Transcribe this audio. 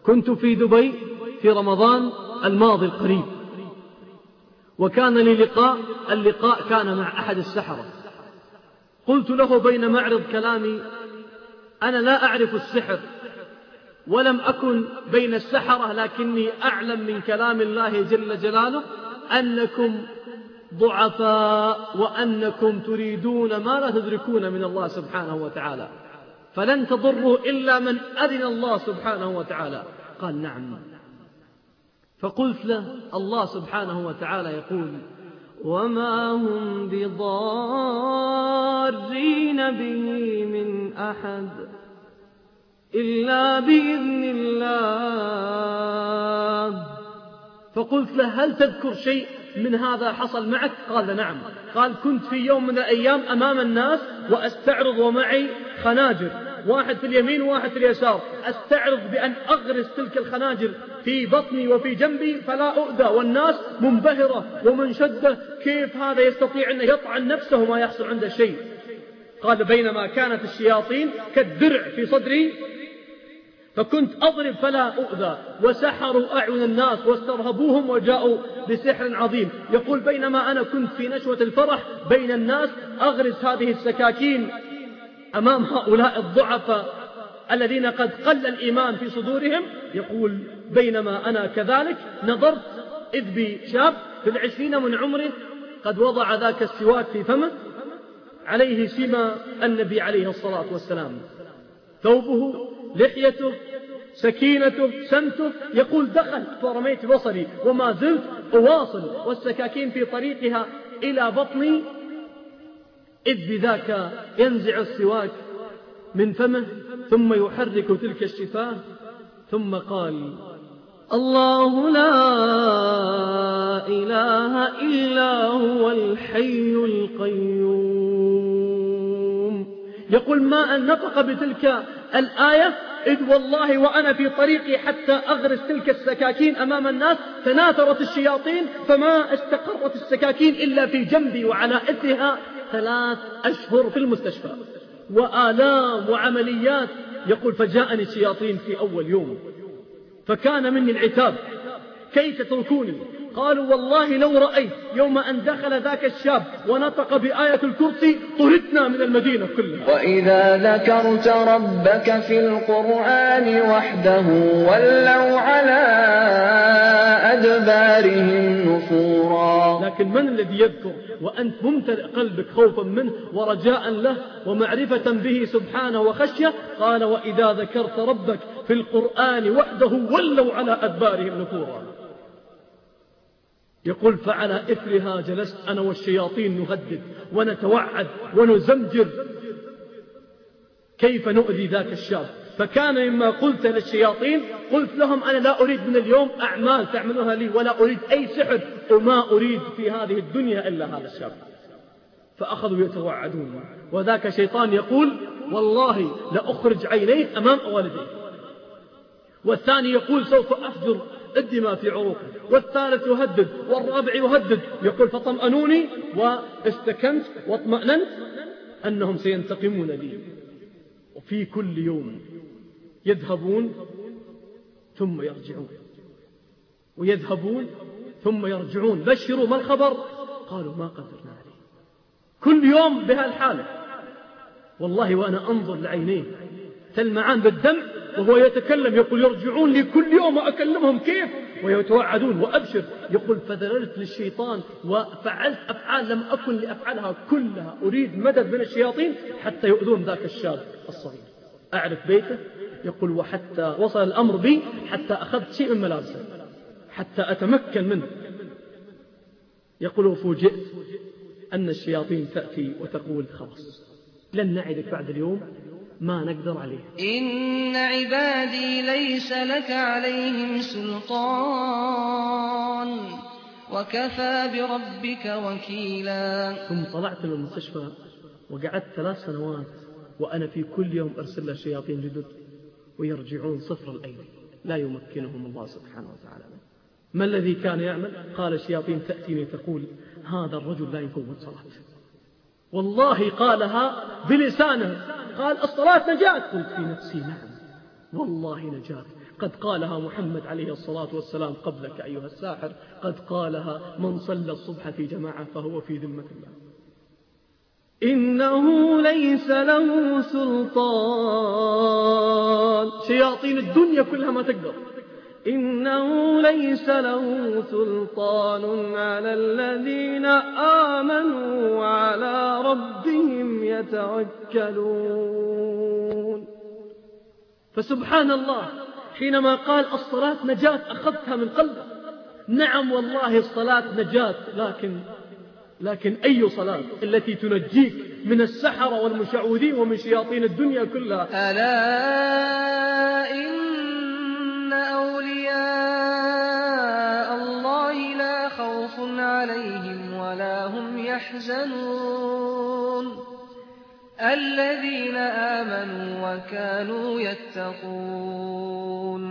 كنت في دبي في رمضان الماضي القريب، وكان لي لقاء، اللقاء كان مع أحد السحرة. قلت له بين معرض كلامي: أنا لا أعرف السحر ولم أكن بين السحرة، لكني أعلم من كلام الله جل جلاله أنكم ضعفاء وأنكم تريدون ما لا تدركون من الله سبحانه وتعالى، فلن تضروا إلا من أذن الله سبحانه وتعالى. قال: نعم. فقلت له: الله سبحانه وتعالى يقول: وما هم بضارين به من أحد إلا بإذن الله. فقلت له: هل تذكر شيء من هذا حصل معك؟ قال: نعم. قال: كنت في يوم من الأيام أمام الناس وأستعرض ومعي خناجر، واحد في اليمين وواحد في اليسار، أستعرض بأن أغرس تلك الخناجر في بطني وفي جنبي فلا أؤذى، والناس منبهرة ومنشدة، كيف هذا يستطيع أن يطعن نفسه وما يحصل عنده شيء. قال: بينما كانت الشياطين كالدرع في صدري فكنت أضرب فلا أؤذى، وسحروا أعين الناس واسترهبوهم وجاءوا بسحر عظيم. يقول: بينما أنا كنت في نشوة الفرح بين الناس أغرس هذه السكاكين أمام هؤلاء الضعفاء الذين قد قل الإيمان في صدورهم. يقول: بينما أنا كذلك نظرت إذ بشاب في 20 من عمره قد وضع ذاك السواك في فمه، عليه سمى النبي عليه الصلاة والسلام، ثوبه، لحيته، سكينته، سمته. يقول: دخل فرميت بصري وما زلت أواصل والسكاكين في طريقها إلى بطني، إذ بذاك ينزع السواك من فمه ثم يحرك تلك الشفاه، ثم قال: الله لا إله إلا هو الحي القيوم. يقول: ما أن نطق بتلك الآية إذ والله وأنا في طريقي حتى أغرس تلك السكاكين أمام الناس تناثرت الشياطين، فما استقرت السكاكين إلا في جنبي، وعلى إثرها 3 أشهر في المستشفى وآلام وعمليات. يقول: فجاءني الشياطين في أول يوم فكان مني العتاب: كيف تتركوني؟ قالوا: والله لو رأيت يوم أن دخل ذاك الشاب ونطق بآية الكرسي طردنا من المدينة كلها. وإذا ذكرت ربك في القرآن وحده ولوا على أدبارهم نفورا. لكن من الذي يذكر وأنت ممتلئ قلبك خوفا منه ورجاء له ومعرفة به سبحانه وخشية؟ قال: وإذا ذكرت ربك في القرآن وحده ولوا على أدبارهم نفورا. يقول: فعلى إثرها جلست أنا والشياطين نهدد ونتوعد ونزمجر كيف نؤذي ذاك الشاب. فكان مما قلت للشياطين، قلت لهم: أنا لا أريد من اليوم أعمال تعملونها لي، ولا أريد أي سحر، وما أريد في هذه الدنيا إلا هذا الشاب. فأخذوا يتوعدون، وذاك شيطان يقول: والله لأخرج عينيه أمام والديه. والثاني يقول: سوف أفجر الدماء في عروقه. والثالث يهدد، والرابع يهدد. يقول: فطمأنوني واستكنت واطمأننت أنهم سينتقمون لي. وفي كل يوم يذهبون ثم يرجعون، ويذهبون ثم يرجعون. بشروا، ما الخبر؟ قالوا: ما قدرنا عليه. كل يوم بهالحالة. والله وأنا أنظر لعينيه تلمعان بالدمع وهو يتكلم. يقول: يرجعون لي كل يوم وأكلمهم كيف ويتوعدون وأبشر. يقول: فذللت للشيطان وفعلت أفعال لم أكن لأفعلها كلها، أريد مدد من الشياطين حتى يؤذون ذاك الشاب الصغير. أعرف بيته. يقول: وحتى وصل الأمر بي حتى أخذت شيء من ملابسه حتى أتمكن منه. يقول: وفوجئت أن الشياطين تأتي وتقول: خلاص لن نعدك بعد اليوم، ما نقدر عليه. إن عبادي ليس لك عليهم سلطان وكفى بربك وكيلا. ثم طلعت من المستشفى وقعدت 3 سنوات وأنا في كل يوم أرسل له شياطين جدد ويرجعون صفر الأيدي، لا يمكنهم الله سبحانه وتعالى. ما الذي كان يعمل؟ قال: الشياطين تأتيني تقول: هذا الرجل لا يفوت صلاة. والله قالها بلسانه، قال: الصلاة نجاة. قلت في نفسي: نعم والله نجاة. قد قالها محمد عليه الصلاة والسلام قبلك أيها الساحر، قد قالها من صلى الصبح في جماعة فهو في ذمة الله. إنه ليس له سلطان، شياطين الدنيا كلها ما تقدر. إنه ليس له سلطان على الذين آمنوا وعلى ربهم يتوكلون. فسبحان الله، حينما قال الصلاة نجاة أخذتها من قلبه. نعم والله الصلاة نجاة، لكن أي صلاة التي تنجيك من السحرة والمشعوذين ومن شياطين الدنيا كلها. ألا إن أولياء الله لا خوف عليهم ولا هم يحزنون الذين آمنوا وكانوا يتقون.